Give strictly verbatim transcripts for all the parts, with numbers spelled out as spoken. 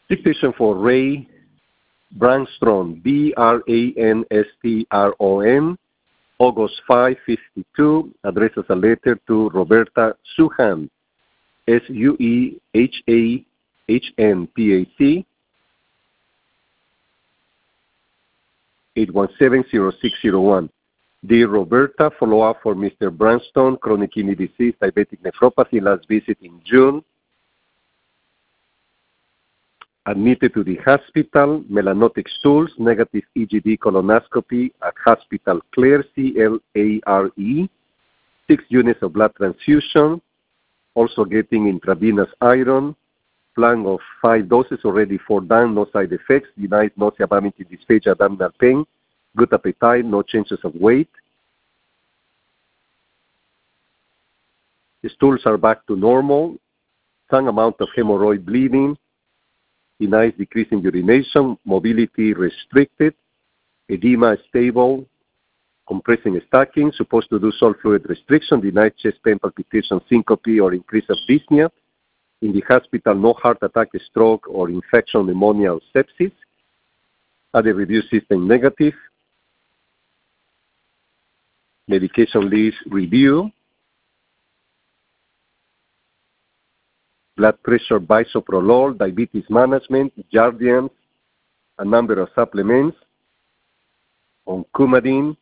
Dictation for Ray Branstron, B R A N S T R O N, August fifth, fifty-two, addresses a letter to Roberta Suhan, S U E H A H N P A C, eight one seven, zero six zero one. Dear Roberta, follow-up for Mister Branstone, chronic kidney disease, diabetic nephropathy, last visit in June. Admitted to the hospital, melanotic stools, negative E G D colonoscopy at Hospital Clare, C L A R E, six units of blood transfusion, also getting intravenous iron, plan of five doses, already four done, no side effects, denied nausea, vomiting, dysphagia, abdominal pain, good appetite, no changes of weight. The stools are back to normal, some amount of hemorrhoid bleeding, denies decrease in urination, mobility restricted, edema stable, compressing stacking, supposed to do salt fluid restriction, denied chest pain, palpitation, syncope, or increase of dyspnea. In the hospital, no heart attack, stroke, or infection, pneumonia, or sepsis. Other review system negative. Medication list review. Blood pressure, bisoprolol, diabetes management, Jardiance, a number of supplements, on Coumadin.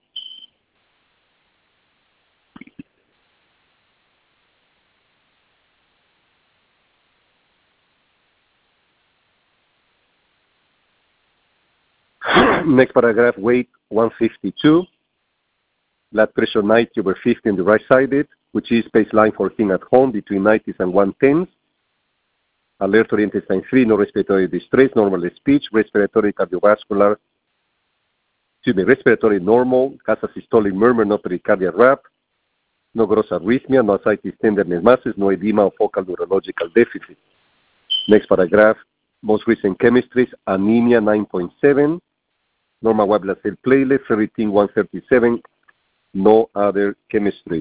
Next paragraph, weight one fifty-two, blood pressure ninety over fifty in the right-sided, which is baseline for him at home between nineties and one tens. Alert or intestine three, no respiratory distress, normal speech, respiratory cardiovascular, excuse me, respiratory normal, has a systolic murmur, no pericardial rap, no gross arrhythmia, no ascites tenderness masses, no edema or focal neurological deficit. Next paragraph, most recent chemistries, anemia nine point seven, normal white blood cell platelet, ferritin one thirty-seven, no other chemistries.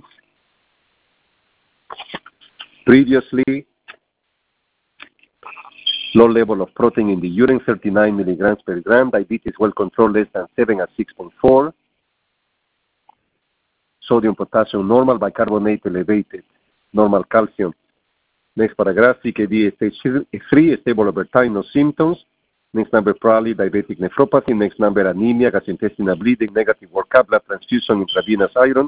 Previously, low level of protein in the urine, thirty-nine milligrams per gram, diabetes well controlled, less than seven at six point four, sodium, potassium normal, bicarbonate elevated, normal calcium. Next paragraph, C K D stage three, stable over time, no symptoms. Next number, probably diabetic nephropathy. Next number, anemia, gastrointestinal bleeding, negative workup, blood transfusion, intravenous iron.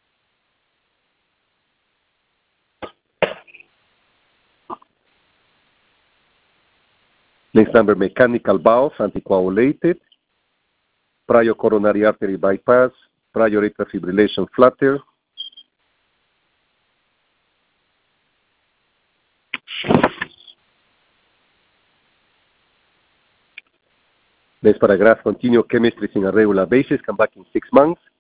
Next number, mechanical valve, anticoagulated, prior coronary artery bypass, prior atrial fibrillation flutter. Next paragraph, continue chemistries in a regular basis, come back in six months.